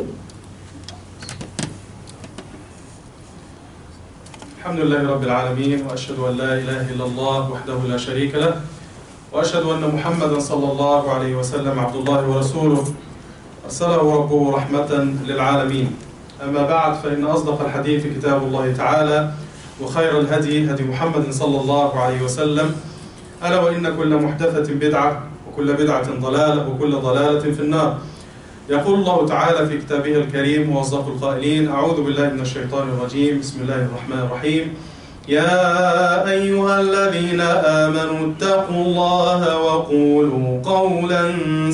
الحمد لله رب العالمين وأشهد أن لا إله إلا الله وحده لا شريك له وأشهد أن محمدا صلى الله عليه وسلم عبد الله ورسوله أرسله ربه رحمة للعالمين. أما بعد فإن أصدق الحديث كتاب الله تعالى وخير الهدي هدي محمد صلى الله عليه وسلم ألا وإن كل محدثة بدعة وكل بدعة ضلالة وكل ضلالة في النار. يقول الله تعالى في كتابه الكريم وأصدق القائلين: أعوذ بالله من الشيطان الرجيم، بسم الله الرحمن الرحيم. يا أيها الذين آمنوا اتقوا الله وقولوا قولا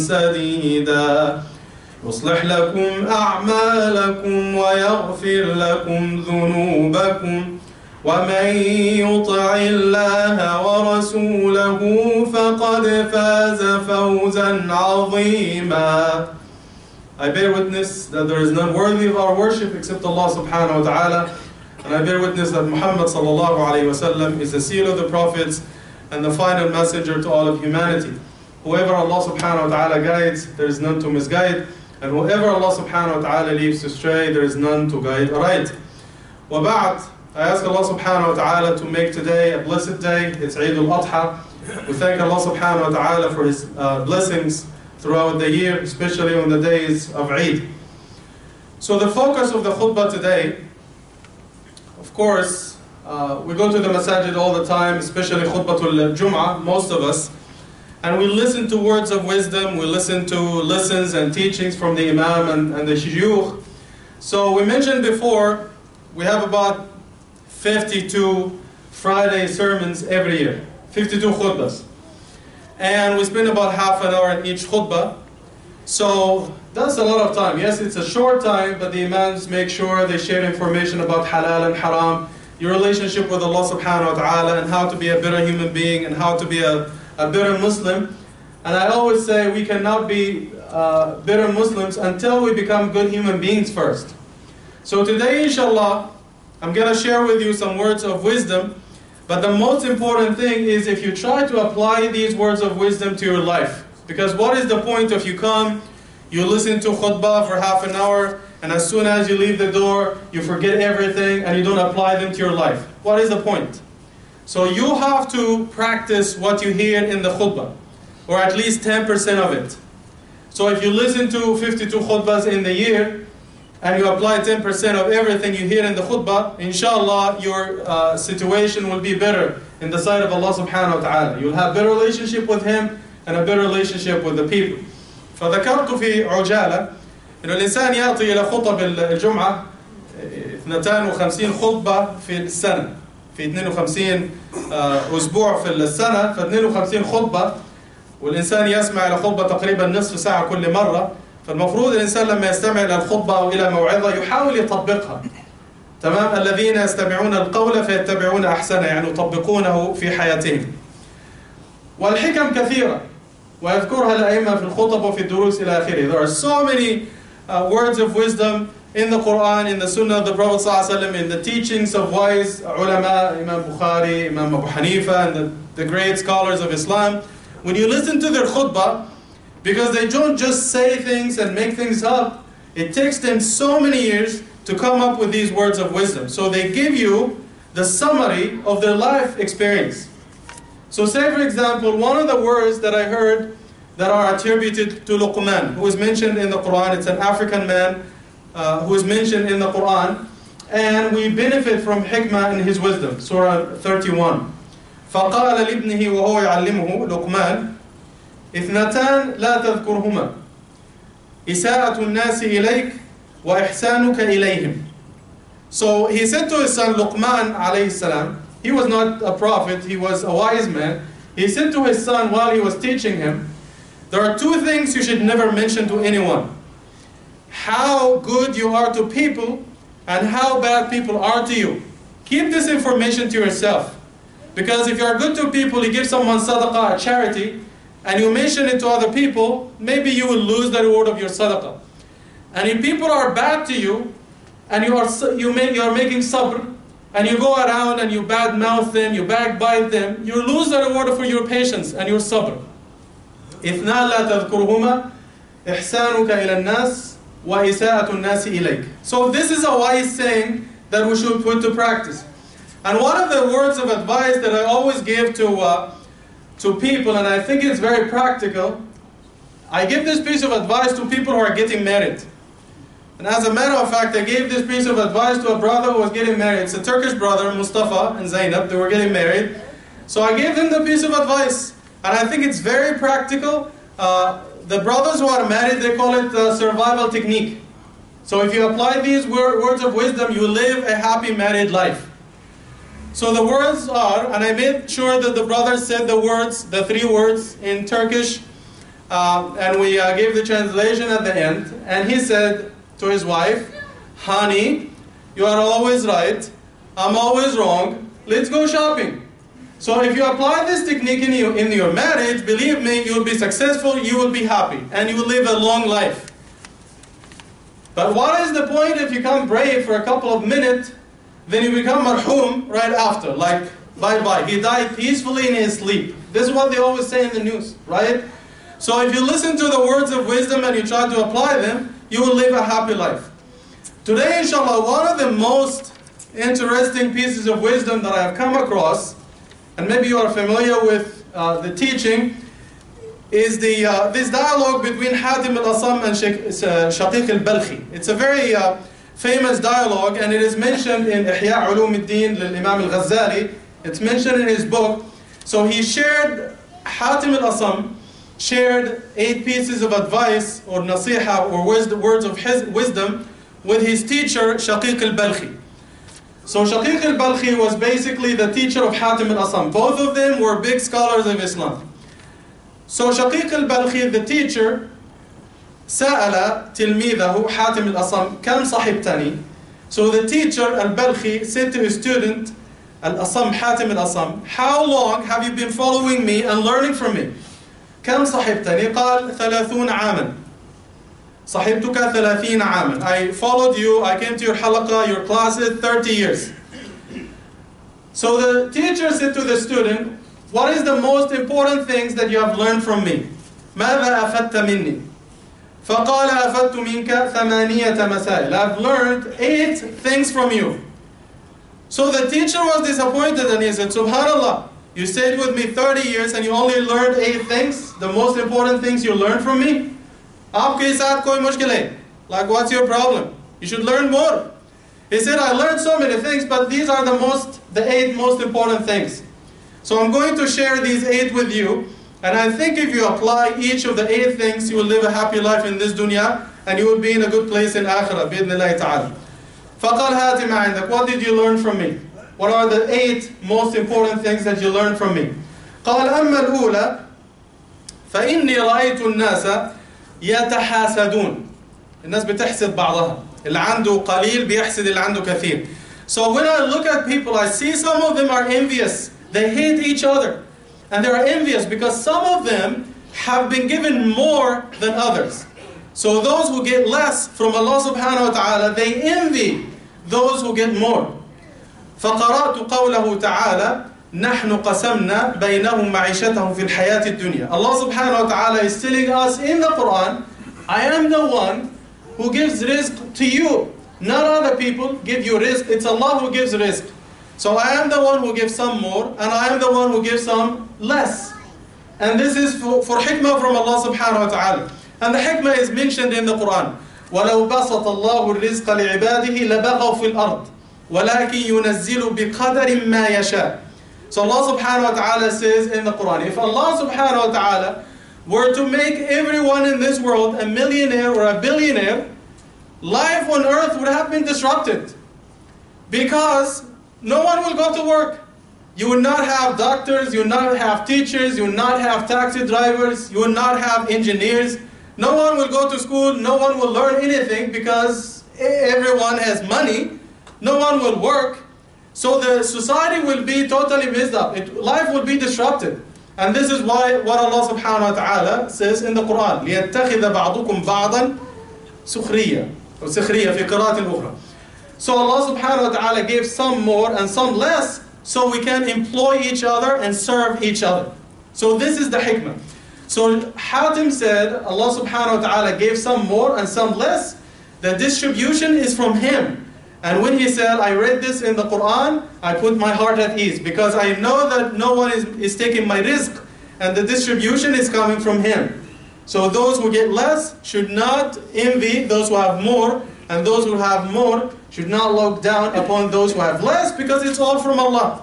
سديدا يصلح لكم أعمالكم ويغفر لكم ذنوبكم ومن يطع الله ورسوله فقد فاز فوزا عظيما. I bear witness that there is none worthy of our worship except Allah subhanahu wa ta'ala, and I bear witness that Muhammad sallallahu alayhi wa sallam is the seal of the prophets and the final messenger to all of humanity. Whoever Allah subhanahu wa ta'ala guides, there is none to misguide, and whoever Allah subhanahu wa ta'ala leaves to stray, there is none to guide aright. Wa ba'd, I ask Allah subhanahu wa ta'ala to make today a blessed day. It's Eid al-Adha. We thank Allah subhanahu wa ta'ala for His blessings throughout the year, especially on the days of Eid. So the focus of the khutbah today, of course, we go to the masajid all the time, especially khutbatul Jum'ah, most of us, and we listen to words of wisdom, we listen to lessons and teachings from the Imam and the Shuyukh. So we mentioned before, we have about 52 Friday sermons every year, 52 khutbahs. And we spend about half an hour in each khutbah. So that's a lot of time. Yes, it's a short time, but the Imams make sure they share information about halal and haram, your relationship with Allah subhanahu wa ta'ala, and how to be a better human being, and how to be a better Muslim. And I always say we cannot be better Muslims until we become good human beings first. So today, inshallah, I'm going to share with you some words of wisdom. But the most important thing is if you try to apply these words of wisdom to your life. Because what is the point if you come, you listen to khutbah for half an hour, and as soon as you leave the door, you forget everything and you don't apply them to your life? What is the point? So you have to practice what you hear in the khutbah, or at least 10% of it. So if you listen to 52 khutbahs in the year, and you apply 10% of everything you hear in the khutbah, inshallah your situation will be better in the sight of Allah subhanahu wa ta'ala. You'll have a better relationship with Him and a better relationship with the people. فذكرت في عجالة إنه الإنسان يأتي إلى خطب الجمعة 52 خطبة في السنة، في 52 أسبوع في السنة، ف 52 خطبة، والإنسان يسمع إلى خطبة تقريبا نصف ساعة كل مرة. فالمفروض الإنسان لما يستمع إلى الخطبة أو إلى موعظة يحاول يطبقها. تمام؟ الذين يستمعون القول فيتبعون أحسنه، يعني يطبقونه في حياتهم. والحكم كثيرة ويذكرها الأئمة في الخطب وفي الدروس إلى آخره. There are so many words of wisdom in the Quran, in the Sunnah of the Prophet ﷺ, in the teachings of wise ulama, Imam Bukhari, Imam Abu Hanifa, and the great scholars of Islam. When you listen to their khutbah, because they don't just say things and make things up, it takes them so many years to come up with these words of wisdom. So they give you the summary of their life experience. So say for example, one of the words that I heard that are attributed to Luqman, who is mentioned in the Quran, it's an African man who is mentioned in the Quran, and we benefit from hikmah in his wisdom, Surah 31. فَقَالَ لِابْنِهِ وَهُوَ يَعَلِّمُهُ لُقْمَانَ اثنتان لا تذكرهما إساءة الناس إليك وإحسانك إليهم. So he said to his son Luqman alayhi salam, he was not a prophet, he was a wise man. He said to his son while he was teaching him, there are two things you should never mention to anyone: how good you are to people and how bad people are to you. Keep this information to yourself, because if you are good to people, you give someone sadaqah, a charity, and you mention it to other people, maybe you will lose the reward of your sadaqah. And if people are bad to you, and you are making sabr, and you go around and you badmouth them, you backbite them, you lose the reward for your patience and your sabr. إِثْنَا لَا تَذْكُرْهُمَا إِحْسَانُكَ إِلَى النَّاسِ وَإِسَاءَةُ النَّاسِ إِلَيْكَ. So this is a wise saying that we should put to practice. And one of the words of advice that I always give to people, and I think it's very practical, I give this piece of advice to people who are getting married. And as a matter of fact, I gave this piece of advice to a brother who was getting married. It's a Turkish brother, Mustafa and Zainab, they were getting married. So I gave them the piece of advice. And I think it's very practical. The brothers who are married, they call it the survival technique. So if you apply these words of wisdom, you live a happy married life. So the words are, and I made sure that the brothers said the words, the 3 words in Turkish, and we gave the translation at the end. And he said to his wife, "Honey, you are always right, I'm always wrong, let's go shopping." So if you apply this technique in your marriage, believe me, you will be successful, you will be happy, and you will live a long life. But what is the point if you come brave for a couple of minutes, then you become marhum right after, like bye-bye. He died peacefully in his sleep. This is what they always say in the news, right? So if you listen to the words of wisdom and you try to apply them, you will live a happy life. Today, inshallah, one of the most interesting pieces of wisdom that I have come across, and maybe you are familiar with the teaching, is this dialogue between Hatim al-Asam and Shaqiq al-Balkhi. It's a very famous dialogue, and it is mentioned in Ihya Ulum al-Din Imam al-Ghazali. It's mentioned in his book. So Hatim al-Asam shared 8 pieces of advice or nasiha or words of his wisdom with his teacher Shaqiq al-Balkhi. So Shaqiq al-Balkhi was basically the teacher of Hatim al-Asam. Both of them were big scholars of Islam. So Shaqiq al-Balkhi, the teacher, سأل تلميذه حاتم الأصم كم صحبتني. So the teacher al-Balkhi said to his student al-Asam, Hatim al-Asam, "How long have you been following me and learning from me?" كم صحبتني؟ قال 30 عاما. صحبتك 30 عاما. I followed you, I came to your halaqah, your classes, 30 years. So the teacher said to the student, "What is the most important things that you have learned from me?" ماذا أفدت مني؟ فقال أفدت منك 8 مسائل. I've learned 8 things from you. So the teacher was disappointed and he said, "Subhanallah, you stayed with me 30 years and you only learned 8 things, the most important things you learned from me? Aapke saath koi mushkil hai? Like, what's your problem? You should learn more." He said, "I learned so many things, but these are the 8 most important things. So I'm going to share these 8 with you, and I think if you apply each of the 8 things, you will live a happy life in this dunya, and you will be in a good place in akhirah, بإذن الله تعالى. فقال هات ما عندك. What did you learn from me? What are the 8 most important things that you learned from me? قال أما الأولى فإني رأيت الناس يتحاسدون. الناس بتحسد بعضها. اللي عنده قليل بيحسد اللي عنده كثير. So when I look at people, I see some of them are envious. They hate each other. And they are envious because some of them have been given more than others. So those who get less from Allah subhanahu wa ta'ala, they envy those who get more. فقرأت قوله تعالى نحن قسمنا بينهم معيشتهم في الحياة الدنيا. Allah subhanahu wa ta'ala is telling us in the Quran, I am the one who gives rizq to you. Not other people give you rizq. It's Allah who gives rizq. So I am the one who gives some more, and I am the one who gives some less. And this is for hikmah from Allah subhanahu wa ta'ala. And the hikmah is mentioned in the Quran. وَلَوْ بَسَطَ اللَّهُ الرِّزْقَ لِعِبَادِهِ لَبَغَوْا فِي الْأَرْضِ وَلَكِنْ يُنَزِّلُ بِقَدَرٍ مَا يَشَاءُ. So Allah subhanahu wa ta'ala says in the Quran, if Allah subhanahu wa ta'ala were to make everyone in this world a millionaire or a billionaire, life on earth would have been disrupted. Because no one will go to work. You will not have doctors, you will not have teachers, you will not have taxi drivers, you will not have engineers. No one will go to school, no one will learn anything because everyone has money. No one will work. So the society will be totally messed up. Life will be disrupted. And this is why what Allah subhanahu wa ta'ala says in the Quran, لِيَتَّخِذَ بَعْضُكُمْ بَعْضًا سُخْرِيًّا or سِخْرِيًّا في قراءة أخرى. So Allah subhanahu wa ta'ala gave some more and some less so we can employ each other and serve each other. So this is the hikmah. So Hatim said Allah subhanahu wa ta'ala gave some more and some less The distribution is from Him. And when He said, I read this in the Quran, I put my heart at ease, because I know that no one is taking my rizq, and the distribution is coming from Him. So those who get less should not envy those who have more, and those who have more should not look down upon those who have less, because it's all from Allah.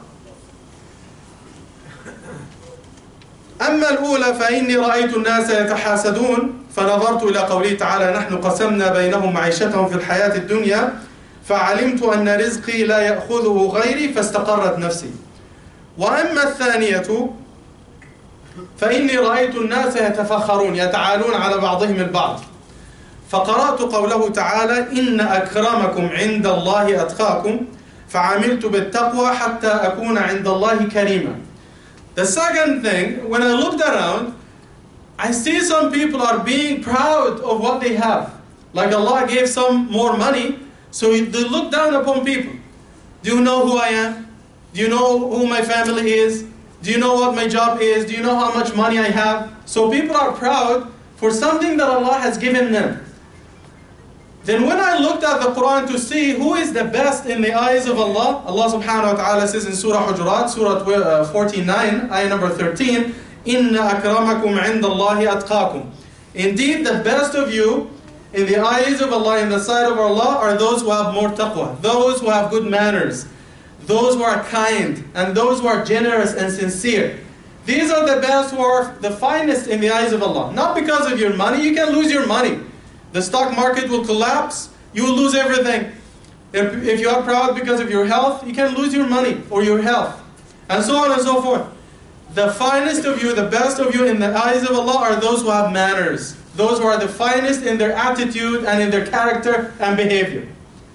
أما الأولى فإني رأيت الناس يتحاسدون فنظرت إلى قوله تعالى نحن قسمنا بينهم معيشتهم في الحياة الدنيا فعلمت أن رزقي لا يأخذه غيري فاستقرت نفسي. وأما الثانية فإني رأيت الناس يتفخرون يتعالون على بعضهم البعض فقرأت قوله تعالى إن أكرمكم عند الله أتقاكم فعملت بالتقوى حتى أكون عند الله كريما. The second thing, when I looked around, I see some people are being proud of what they have. Like Allah gave some more money, so they look down upon people. Do you know who I am? Do you know who my family is? Do you know what my job is? Do you know how much money I have? So people are proud for something that Allah has given them. Then when I looked at the Quran to see who is the best in the eyes of Allah, Allah subhanahu wa ta'ala says in Surah Hujurat, Surah 49, ayah number 13, إِنَّ أَكْرَمَكُمْ عِنْدَ اللَّهِ أَتْقَاكُمْ. Indeed, the best of you in the eyes of Allah, in the sight of Allah, are those who have more taqwa, those who have good manners, those who are kind, and those who are generous and sincere. These are the best, who are the finest in the eyes of Allah. Not because of your money. You can lose your money. The stock market will collapse. You will lose everything. If you are proud because of your health, you can lose your money or your health. And so on and so forth. The finest of you, the best of you in the eyes of Allah are those who have manners. Those who are the finest in their attitude and in their character and behavior.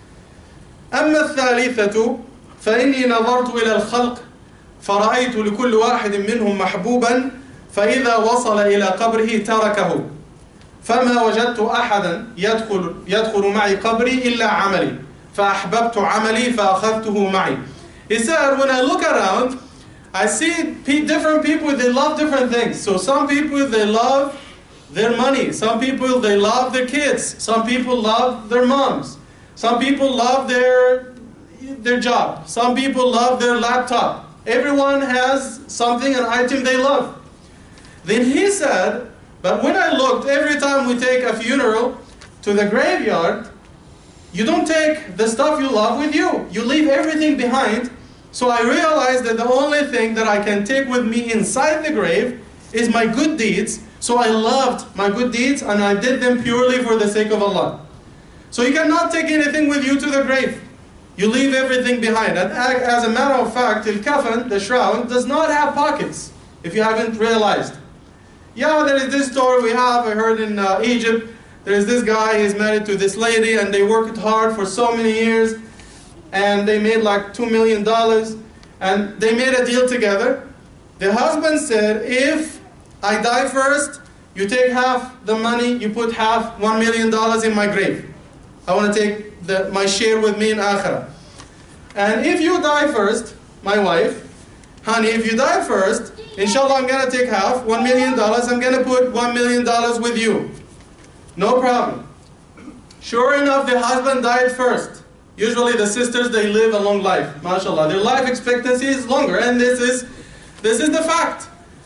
أما الثالثة فإني نظرت إلى الخلق فرأيت لكل واحد منهم محبوبا فإذا وصل إلى قبره تركه فما وجدت أحدا يدخل معي قبري إلا عملي فأحببت عملي فأخذته معي. He said, when I look around, I see different people, they love different things. So some people, they love their money. Some people, they love their kids. Some people love their moms. Some people love their job. Some people love their laptop. Everyone has something, an item they love. Then he said, but when I looked, every time we take a funeral to the graveyard, you don't take the stuff you love with you. You leave everything behind. So I realized that the only thing that I can take with me inside the grave is my good deeds. So I loved my good deeds and I did them purely for the sake of Allah. So you cannot take anything with you to the grave. You leave everything behind. And as a matter of fact, al-kafan, the shroud, does not have pockets, if you haven't realized. Yeah, there is this story we have, I heard in Egypt. There is this guy, he's married to this lady, and they worked hard for so many years, and they made like $2 million, and they made a deal together. The husband said, if I die first, you take half the money, you put half, $1 million in my grave. I want to take my share with me in Akhirah. And if you die first, my wife, honey, if you die first, inshallah, I'm going to take half, $1 million. I'm going to put $1 million with you. No problem. Sure enough, the husband died first. Usually the sisters, they live a long life. MashaAllah. Their life expectancy is longer. And this is the fact.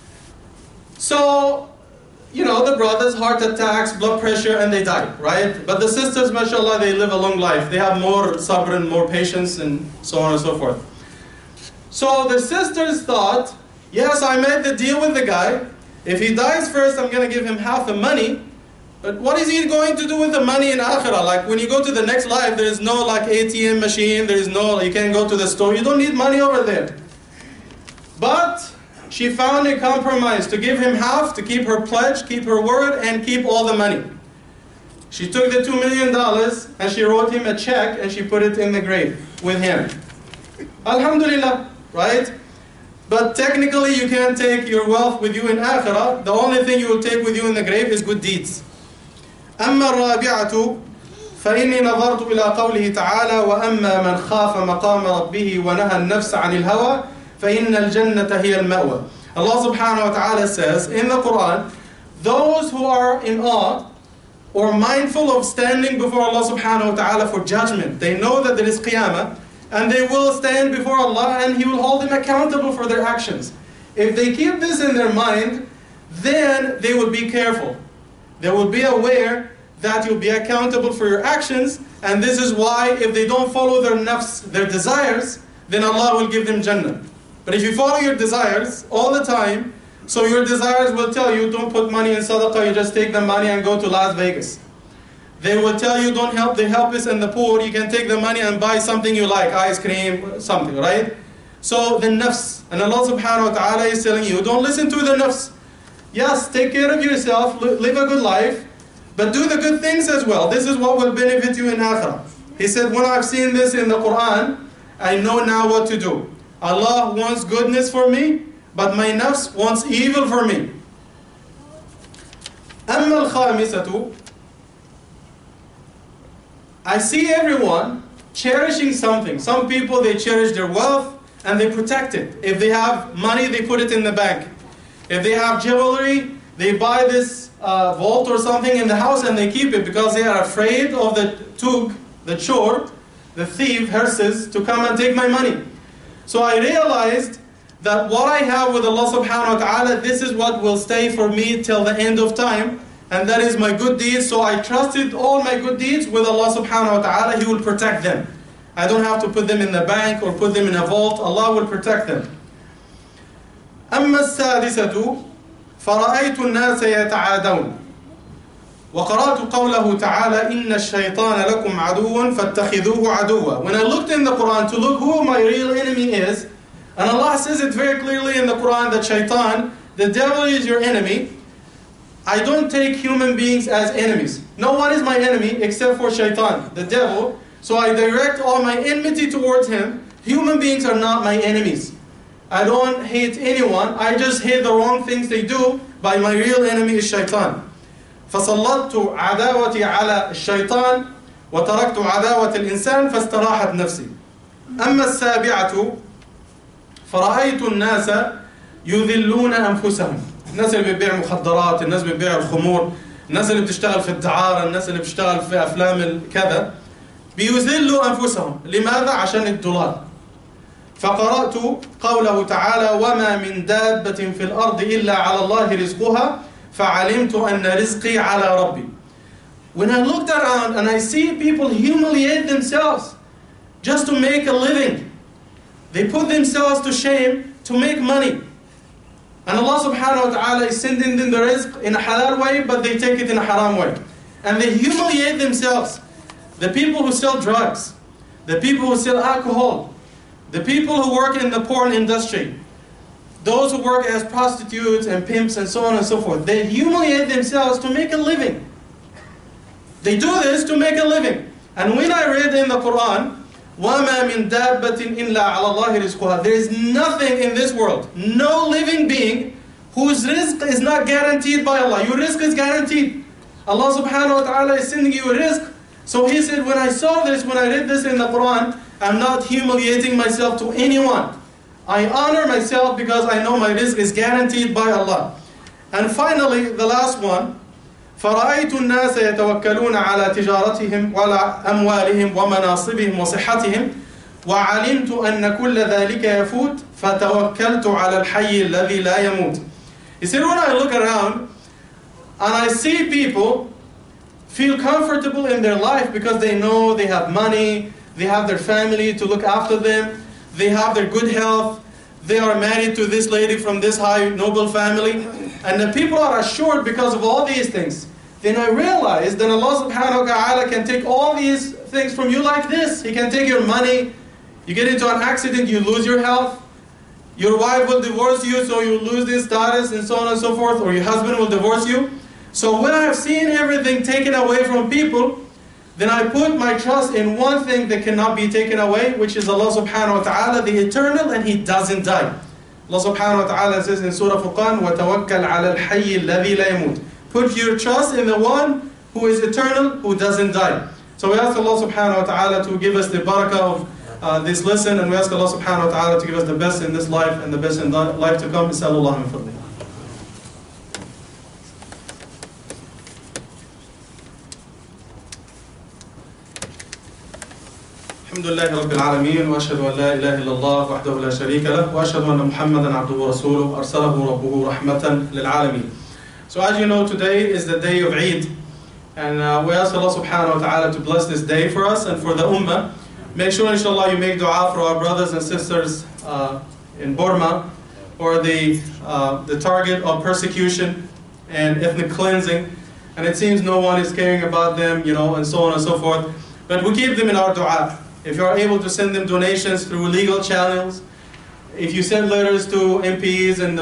So, the brothers, heart attacks, blood pressure, and they die, right? But the sisters, MashaAllah, they live a long life. They have more sabr and more patience and so on and so forth. So the sisters thought, yes, I made the deal with the guy. If he dies first, I'm going to give him half the money. But what is he going to do with the money in Akhirah? Like when you go to the next life, there is no like ATM machine. There is no, you can't go to the store. You don't need money over there. But she found a compromise to give him half, to keep her pledge, keep her word, and keep all the money. She took the $2 million and she wrote him a check and she put it in the grave with him. Alhamdulillah, right? But technically you can't take your wealth with you in Akhirah. The only thing you will take with you in the grave is good deeds. أما الرابعة فإني نظرت إلى قوله تعالى وأما من خاف مقام ربه ونهى النفس عن الهوى فإن الجنة هي المأوى. Allah subhanahu wa ta'ala says in the Quran, those who are in awe or mindful of standing before Allah subhanahu wa ta'ala for judgment. They know that there is qiyamah, and they will stand before Allah and He will hold them accountable for their actions. If they keep this in their mind, then they will be careful. They will be aware that you'll be accountable for your actions, and this is why if they don't follow their nafs, their desires, then Allah will give them Jannah. But if you follow your desires all the time, so your desires will tell you, don't put money in sadaqah, you just take the money and go to Las Vegas. They will tell you, don't help the helpless and the poor, you can take the money and buy something you like, ice cream, something, right? So the nafs, and Allah subhanahu wa ta'ala is telling you, don't listen to the nafs. Yes, take care of yourself, live a good life, but do the good things as well. This is what will benefit you in akhirah. He said, when I've seen this in the Quran, I know now what to do. Allah wants goodness for me, but my nafs wants evil for me. أما الخامسة, I see everyone cherishing something. Some people, they cherish their wealth and they protect it. If they have money, they put it in the bank. If they have jewelry, they buy this vault or something in the house and they keep it because they are afraid of the tug, the chor, the thief, Herses, to come and take my money. So I realized that what I have with Allah subhanahu wa ta'ala, this is what will stay for me till the end of time. And that is my good deeds. So I trusted all my good deeds with Allah subhanahu wa ta'ala. He will protect them. I don't have to put them in the bank or put them in a vault. Allah will protect them. أما السادسة فرأيت الناس يتعادون وقرأت قوله تعالى إن الشيطان لكم عدو فاتخذوه عدوا. When I looked in the Quran to look who my real enemy is, and Allah says it very clearly in the Quran that shaitan, the devil, is your enemy. I don't take human beings as enemies. No one is my enemy except for shaitan, the devil. So I direct all my enmity towards him. Human beings are not my enemies. I don't hate anyone. I just hate the wrong things they do. But my real enemy is shaitan. فصلت عداوتي على الشيطان وتركت عداوة الإنسان فاستراحت نفسي. أما السابعة فرأيت الناس يذلون أنفسهم. الناس اللي بتبيع مخدرات، الناس اللي بتبيع الخمور، الناس اللي بتشتغل في الدعارة، الناس اللي بتشتغل في أفلام كذا، بيذلوا أنفسهم. لماذا؟ عشان الدولار. فقرأت قوله تعالى وما من دابة في الأرض إلا على الله رزقها فعلمت أن رزقي على ربي. When I looked around and I see people humiliate themselves just to make a living, they put themselves to shame to make money. And Allah subhanahu wa ta'ala is sending them the rizq in a halal way, but they take it in a haram way. And they humiliate themselves. The people who sell drugs, the people who sell alcohol, the people who work in the porn industry, those who work as prostitutes and pimps and so on and so forth, they humiliate themselves to make a living. They do this to make a living. And when I read in the Quran, وَمَا مِن دَابَّةٍ إِلَّا عَلَى اللَّهِ رِزْقُهَا, there is nothing in this world, no living being whose rizq is not guaranteed by Allah. Your rizq is guaranteed. Allah subhanahu wa ta'ala is sending you a rizq. So he said, when I saw this, when I read this in the Quran, I'm not humiliating myself to anyone. I honor myself because I know my rizq is guaranteed by Allah. And finally, the last one, فرأيت الناس يتوكلون على تجارتهم وعلى أموالهم ومناصبهم وصحتهم وعلمت أن كل ذلك يفوت فتوكلت على الحي الذي لا يموت. He said, when I look around and I see people feel comfortable in their life because they know they have money, they have their family to look after them, they have their good health, they are married to this lady from this high noble family, and the people are assured because of all these things. Then I realized that Allah subhanahu wa ta'ala can take all these things from you like this. He can take your money, you get into an accident, you lose your health, your wife will divorce you, so you lose this status and so on and so forth, or your husband will divorce you. So when I've seen everything taken away from people, then I put my trust in one thing that cannot be taken away, which is Allah subhanahu wa ta'ala, the eternal, and He doesn't die. Allah subhanahu wa ta'ala says in Surah Furqan, وَتَوَكَّلْ عَلَى الْحَيِّ الَّذِي لَا يَمُوتُ. Put your trust in the one who is eternal, who doesn't die. So we ask Allah subhanahu wa ta'ala to give us the barakah of this lesson, and we ask Allah subhanahu wa ta'ala to give us the best in this life and the best in life to come. Sallallahu alayhi wa sallam. الحمد لله رب العالمين وأشهد أن لا إله إلا الله وحده لا شريك له وأشهد أن محمدا عبده ورسوله أرسله ربه رحمة للعالمين. So as you know, today is the day of Eid, and we ask Allah subhanahu wa ta'ala to bless this day for us and for the ummah. Make sure inshallah you make dua for our brothers and sisters in Burma, or the target of persecution and ethnic cleansing, and it seems no one is caring about them, and so on and so forth. But we keep them in our dua. If you are able to send them donations through legal channels, if you send letters to MPs and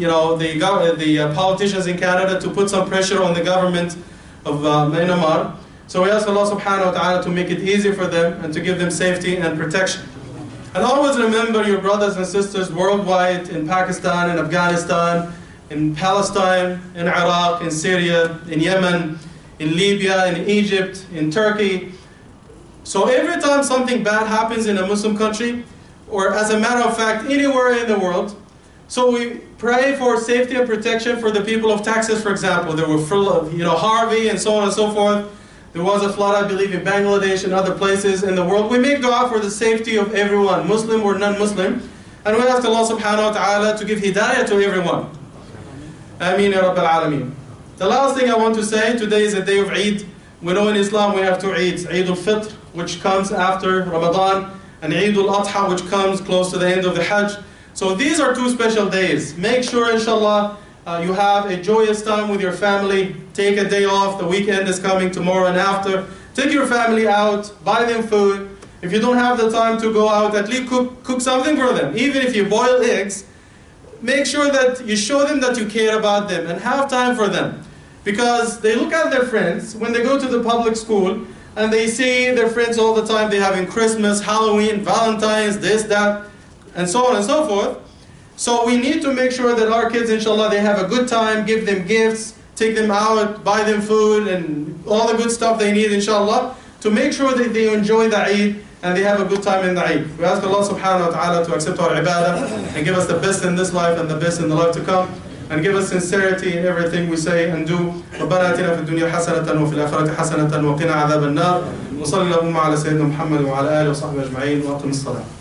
the politicians in Canada to put some pressure on the government of Myanmar, so we ask Allah subhanahu wa ta'ala to make it easy for them and to give them safety and protection. And always remember your brothers and sisters worldwide, in Pakistan, in Afghanistan, in Palestine, in Iraq, in Syria, in Yemen, in Libya, in Egypt, in Turkey. So every time something bad happens in a Muslim country, or as a matter of fact, anywhere in the world, so we pray for safety and protection for the people of Texas, for example. There were Harvey and so on and so forth. There was a flood, I believe, in Bangladesh and other places in the world. We make dua for the safety of everyone, Muslim or non-Muslim. And we ask Allah subhanahu wa ta'ala to give hidayah to everyone. Ameen ya Rabbil Alameen. The last thing I want to say, today is a day of Eid. We know in Islam we have two Eids, Eid al-Fitr, which comes after Ramadan, and Eid al-Adha, which comes close to the end of the Hajj. So these are two special days. Make sure, inshallah, you have a joyous time with your family. Take a day off. The weekend is coming tomorrow and after. Take your family out. Buy them food. If you don't have the time to go out, at least cook something for them. Even if you boil eggs, make sure that you show them that you care about them and have time for them. Because they look at their friends when they go to the public school and they see their friends all the time. They're having Christmas, Halloween, Valentine's, this, that, and so on and so forth. So we need to make sure that our kids, inshallah, they have a good time, give them gifts, take them out, buy them food, and all the good stuff they need, inshallah, to make sure that they enjoy the Eid and they have a good time in the Eid. We ask Allah subhanahu wa ta'ala to accept our ibadah and give us the best in this life and the best in the life to come, and give us sincerity in everything we say and do. ربنا آتنا في الدنيا حسنة وفي الآخرة حسنة وقنا عذاب النار. وصلى اللهم على سيدنا محمد وعلى آله وصحبه أجمعين وأقم الصلاة.